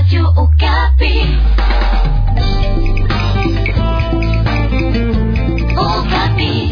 Radio Okapi. Okapi.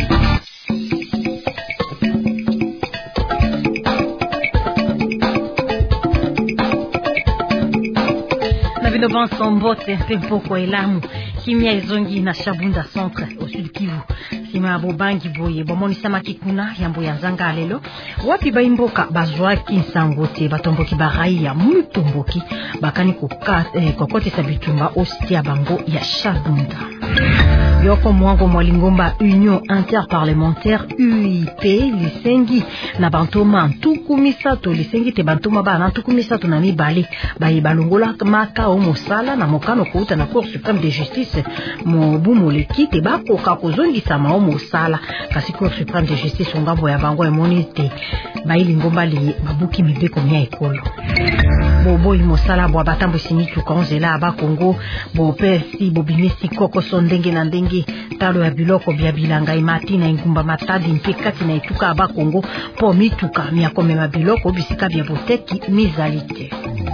Na vino banso mbote tempo kwa elamu kimia ezongi na Shabunda centre au sud Kivu sima bobangi boye bomoni samaki kuna yambo ya nzanga lelo wapi baimboka bazwaki nsangote batomboki barai ya mutomboki bakani kokote sabitumba ostia bango ya Shabunda. Yoko mwango mwalingomba Union interparlementaire UIP lisengi na bantoma ntukumisato lisengi te bantoma bana ntukumisato na mibale baye balongola maka o mosala na mokano kouta na Cour suprême de justice mobu moleki te bakoka kozongisa ma o mosala kasi Cour suprême de justice ngambo ya bango emonite baye lingomba li babuki mibeko mia ekolo bobo mosala bwa batambo simitu konzela aba Kongo bo pesi bobimisi koko sondenge na ndenge talo ya biloko bya bilanga imati na ingumba matadi mpekati na etuka aba Kongo po mituka miakomema biloko bisika bya boteki mizalite.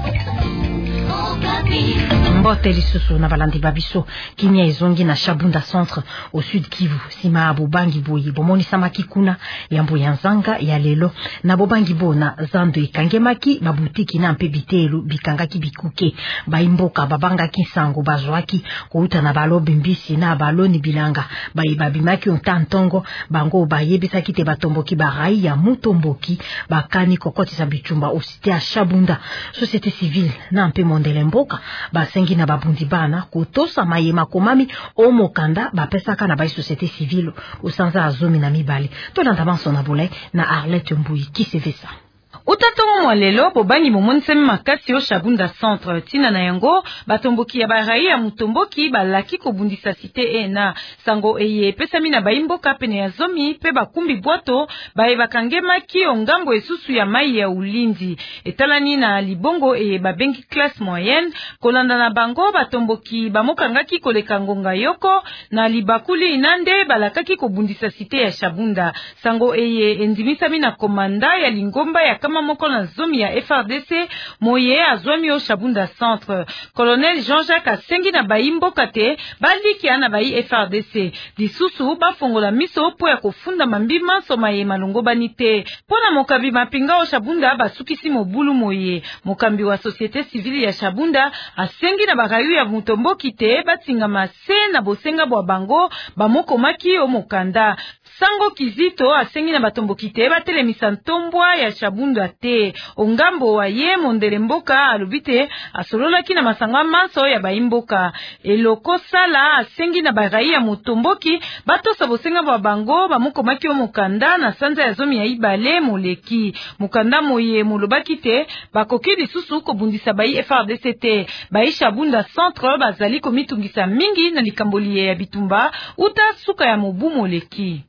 Mbote lisusu na balandi babiso kinya ezongi na Shabunda centre au sud Kivu sima abobangi boye bomoni samaki kuna yambo ya nzanga ya lelo na bobangi bona zando ikangemaki babutiki na mpe bitelu bikangaki bikuke baimboka babangaki sango bazwaki kouta na balobi mbisi na baloni bilanga babimaki ontantongo bango bayebisaki te batomboki barai ya mutomboki bakani kokoti sa bitumba osite ya Shabunda société civile na mpe mondele mboka basengi na babundi bana kotosa mayema komami omokanda bapesaka na bai société civile usanza azomi na mibali tolanda banso na bolai na Arlette Mbui kisevesa. Utatongo mwalelo bobangi momonise makasi o Shabunda centre tina na yango batomboki ya barai ya mutomboki balaki kobundisa site ena sango eye pesami na baimboka pene ya zomi pe bakumbi bwato bae bakangemaki ongambo esusu ya mai ya ulindi etalani na libongo eye babengi classe moyenne kolanda na bango batomboki bamokangaki koleka ngonga yoko na libakuli inande balakaki kobundisa site ya Shabunda sango eye endimisami na komanda ya lingomba ya kama moko na zomi ya FRDC moye azwami o Shabunda centre. Colonel Jean-Jacques asengi na baimboka te baliki na bai FRDC lisusu bafongola miso po ya kofunda mambima soma ye malongo banite pona mokabi mapinga o Shabunda basukisi mobulu moye mokambi wa société civile ya Shabunda asengi na barayu ya mutomboki te batinga mase na bosenga bwa bango bamokomaki o mokanda sango kizito asengi na batomboki te batelemisa ntombwa ya Shabunda te ongambo wa ye mondele mboka alubite asololaki na masanga maso ya baimboka eloko sala asengi na barai ya mutomboki batosa bosenga bwa bango bamokomaki o mokanda na sanza ya zomi ya ibale moleki mokanda moye molobaki te bakoki lisusu kobundisa bai FRDC te bai Shabunda centre bazali komitungisa mingi na likamboli ya bitumba uta suka ya mobu moleki.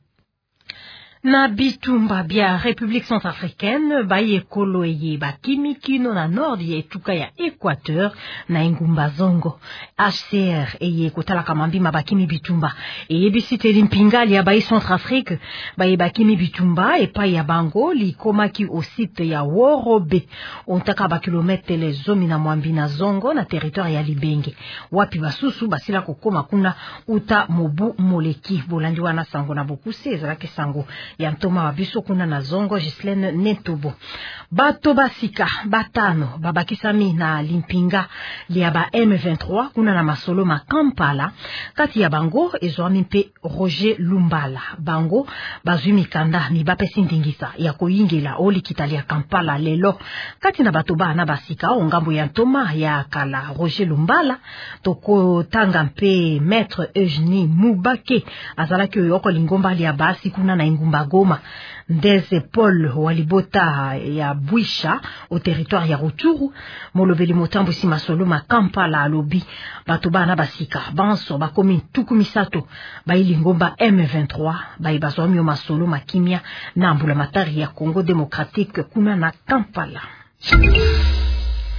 Na bitumba bia République centrafricaine baye kolo eye bakimi kino na nord ya etuka ya Équateur na ingumba zongo HCR eye kotala kamambima bakimi bitumba eye bisite limpingali ya baye Centrafrique baye bakimi bitumba epa ya bango likomaki au site ya Worobe ontaka ba kilometre les zomi na mwambi na zongo na territoire ya Libenge wapi basusu basila kokoma kuna uta mobu moleki bolandi wana sango na bokuse ezalaki sango ya ntoma wabiso kuna na zongo Gislaine Netobo bato basika batano babakisami na limpinga lia ba M23 kuna na masolo ma Kampala kati ya bango ezwami mpe Roger Lumbala bango bazumi kanda ni bapesi ndingisa ya koyingela oli kitalia Kampala lelo kati na bato bana basika ongambo ya ntoma ya kala Roger Lumbala toko tanga mpe maître Eugénie Mubake azalaki oyoko lingomba lia basi kuna na ingumba Goma Ndeze Paul walibota ya Bwisha au territoire ya Rutshuru molobeli motambo si masolo ma Kampala alobi bato bana basika banso bakomi tukumisato bailingomba M23 baibazwami o masolo makimia na mbula matari ya Congo démocratique kuna na Kampala.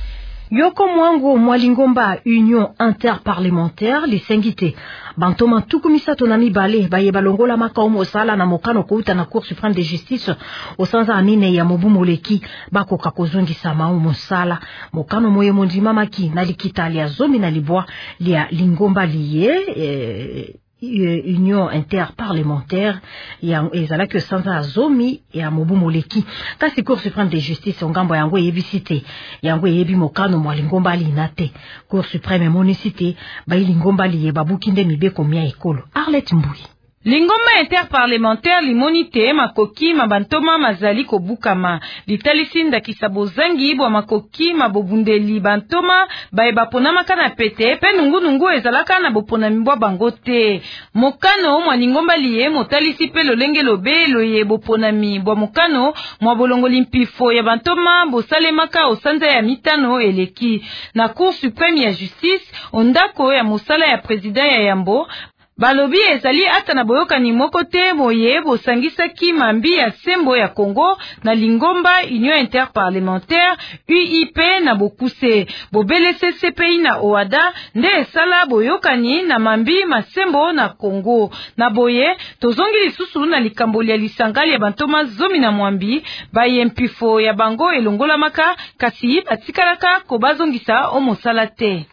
Yoko mwangu mwalingomba Union interparlementaire lisengite bantoma tukumisa tonami bale baye balongola makaumo sala na mokano kouta na Cour suprême de justice osanza amine ya mobu moleki bako kakozongisa maumo sala mokano moye mondima maki na likita lia zomi na libwa lia lingomba liye Union interparlementaire ya ezala que sanza zomi ya mobu moleki kasi Cour suprême de justice ongambo yango yebisite yango yebi mokano mwalingomba linate Cour suprême monicité ba lingomba liye babukinde mibeko mia ekolo Arlette Mbui. Lingomba interparlementaire limonite makoki mabantoma mazali kobukama litalisi ndakisa bozangi bwa makoki mabobundeli bantoma baye baponamaka na pete pe nungu ezalaka na boponami bwa bango te mokano mwa lingomba liye motalisi pe lolenge lobe loye boponami bwa mokano mwa bolongoli mpifo ya bantoma bosalemaka osanza ya mitano eleki na Cour suprême ya justice ondako ya mosala ya president ya yambo balobi ezali ata na boyokani moko te boye bosangisaki mambi ya sembo ya Congo na lingomba Union interparlementaire UIP na bokuse bobelese CPI na OADA nde esala boyokani na mambi masembo na Congo na boye tozongi lisusu na likamboli ya lisangali ya bantoma zomi na mwambi baye mpifo ya bango elongolamaka kasi batikalaka kobazongisa omosala te.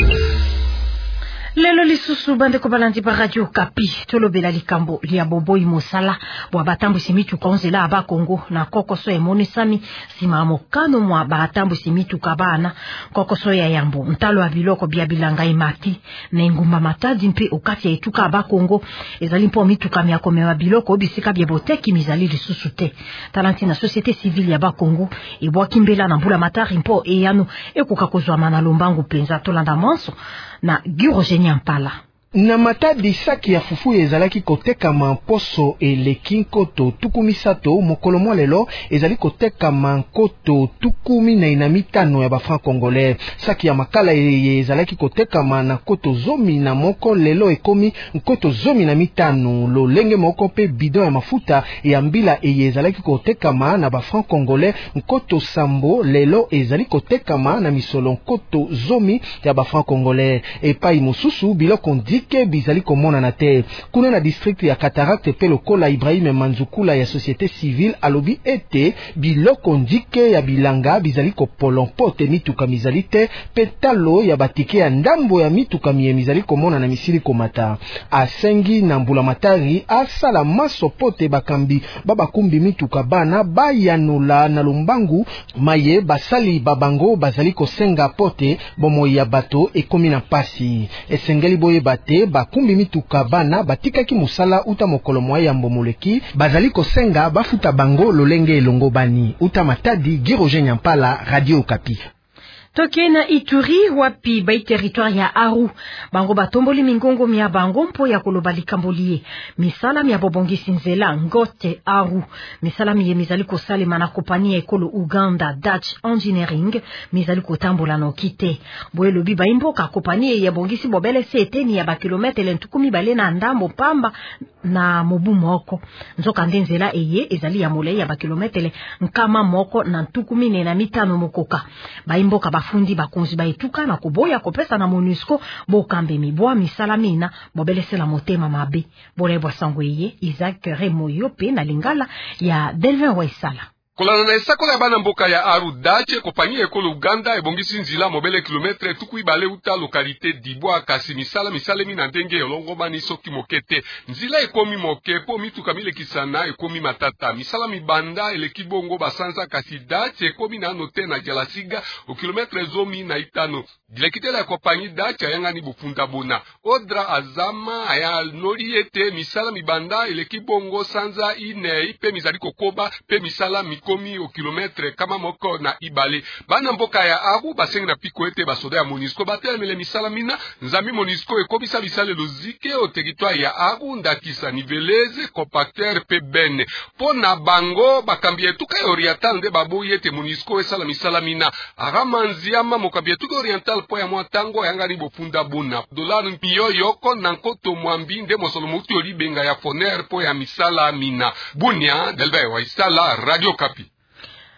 Lelo lisusu bande ko balandi pa Radio Kapi tolobela likambo lia boboi mosala bwa batambu simitu konzela aba Congo na kokoso ya monisami sima mokano mwa batambu simitu kabana kokoso ya yambo ntalo ya biloko bia bilanga imati na ngumba matadi mpe okati ya etuka aba Congo ezali mpo mituka mia komewa biloko bisika bia boteki mizali lisusu te talanti na société civile ya ba Congo ebwa kimbela na mbula matari mpo eyano ekoka kozwa mana lombangu penza tolanda manso na Gurogenia Mpala. Na matadi saki ya fufu ezalaki kotekama poso eleki nkoto tukumi sato mokolo mwa lelo ezali kotekama nkoto tukumi na inamitano ya bafran congolais. Saki ya makala ezalaki kotekama na nkoto zomi na moko lelo ekomi nkoto zomi na mitano lolenge moko pe bidon ya mafuta ya mbila ezalaki kotekama na bafran congolais nkoto sambo lelo ezali kotekama na misolo nkoto zomi ya bafran congolais. Epai mosusu biloko ndike bizali komona na te kuna na district ya Cataracte pe lokola Ibrahim Manzukula ya société civile alobi ete biloko ndike ya bilanga bizali kopolompote mituka mizali te petalo ya batike ya ndambo ya mituka mizali komona na misili komata asengi na mbula matari asala maso pote bakambi babakumbi mituka bana bayanula na lombangu maye basali babango bazali kosenga pote bomo ya bato ekomi na pasi esengeli boye bate bakumbi mituka bana batikaki musala uta mokolo mwa ya mbomoleki bazali kosenga bafuta bango lolenge elongo bani uta matadi Gurogenia Mpala Radio Kapi. Toke na Ituri wapi bai territoire ya Aru bango batomboli mingongo mia bango mpo ya koloba likambolie misala mia bobongisi nzela ngote Aru misala mie mizali kosalema na kompani ekolo Uganda Dutch Engineering mizali kotambola no kite boelo bi baimboka kompani ya bongisi bobele seteni ya ba kilometre lentukumi bale na ndambo pamba na mobu moko nzoka ndenzela eye ezali ya molei ya ba kilometre nkama moko na ntukumi na mitano mokoka baimboka bafundi bakonzi baetuka na koboya kopesa na MONUSCO bokambe mibwa misala mina bobelesela motema mabe bolebwa sangweye Isaac Remoyo pe na lingala ya Delvin Waisala. Kolana na esako ya bana mboka ya Aru Dache kompani ekolo Uganda ebongisi nzila mobele kilometre tuku ibale uta lokalite Dibwa kasi misala mina ndenge elongo ni soki mokete nzila ekomi moke po mituka milekisana ekomi matata misala mibanda eleki bongo basanza kasi Dache ekomi na note na Jalasiga o kilometre zomi na itano dilekite la kompani Dache ayanga ni bufunda bona Odra Azama aya noriete misala mibanda eleki bongo sanza ine ipe mizali kokoba pe misala komi o kilometre kama moko na ibale bana mboka ya Aru basengi na piko ete basoda ya MONUSCO batelemele misala mina nzambi MONUSCO ekobisa bisale lozike o territoire ya Aru ndakisa niveleze compacteur pe bene pona bango bakambi etuka oriental nde baboyi ete MONUSCO esala misala mina aramanziama mokambi etuka oriental po ya mwatango yangani bofunda bona dollar mpiyo yoko na nkoto mwambi nde mosolo mutu olibenga ya foner po ya misala mina bunia Delvin Waisala Radio Kapi.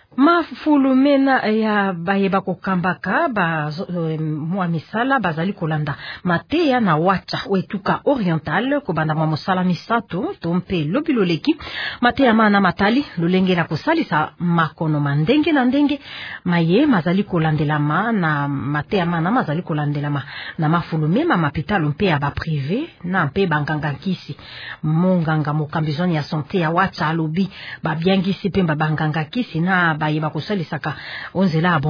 Mafulumena ya bayeba kokambaka mwa misala bazali kolanda mateya na wacha wetuka oriental kobanda mwa mosala misato tompe lobiloleki mateya mana matali lolengela kosalisa makono mandenge na ndenge maye mazali kolandelama na mateya mana mazali kolandelama na mafulumema mapitalo mpe ya ba privé na mpe banganga kisi monganga mokambizoni ya santé ya wacha alobi babiangisi pe banganga kisi na bayeba kosalisaka onzela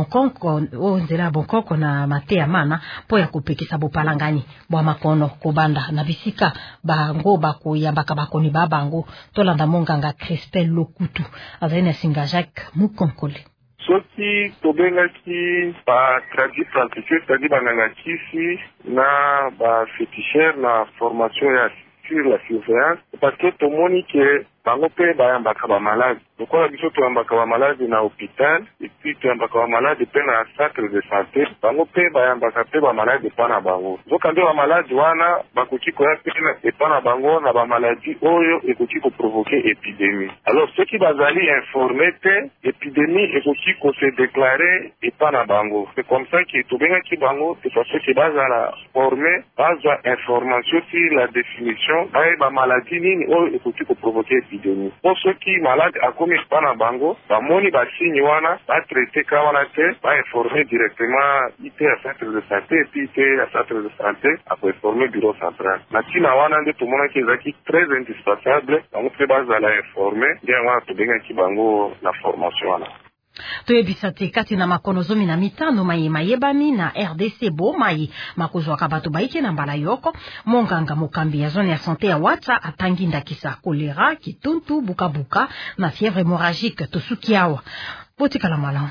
bonkoko na mateya mana po ya kopekisa bopalangani bwa makono kobanda na bisika bango bakoyambaka bakoni babango tolanda monganga Crispin Lokutu azali na singa Jacques Mukonkole. Soki tobengaki ba traduit pratique c'est-à-dire banganga kisi na ba féticheur na formation ya sur la surveillance parce que tomoni ke bango pe bayambaka ba malade lokola biso toyambaka ba malade na hôpital et puis toyambaka ba malade pe na centre de santé bango pe bayambaka pe ba malade pa na bango zokande ba malade wana bakoki koya pe na epa na bango na ba maladie oyo ekoki koprovoke épidémie. Alors ceux qui bazali informé te épidémie ekoki ko se déclarer epa na bango. C'est comme ça que tobengaki bango de façon que bazala formé bazwa information sur la définition ba maladie nini oyo ekoki koprovoke épidémie. Pour ceux qui malades à comme pas bango, ba moni ba signe wana, ba traiter ka wana te, ba informer directement IT à centre de santé et puis IT à centre de santé à informer bureau central. Na tina wana nde tomona ki ezaki très indispensable, bango pe bazala informer, bien wana tobenga ki bango na formation wana. Toyebisa te kati na makono 15 mayebami na RDC bo mayi makozwaka bato baike na mbala yoko monganga mokambi ya zone ya santé ya Wacha atangi ndakisa kolera kituntu bukabuka na fièvre hémorragique tosukiawa botika la malamu.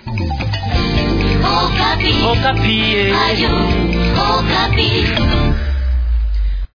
Okapi. Okapi.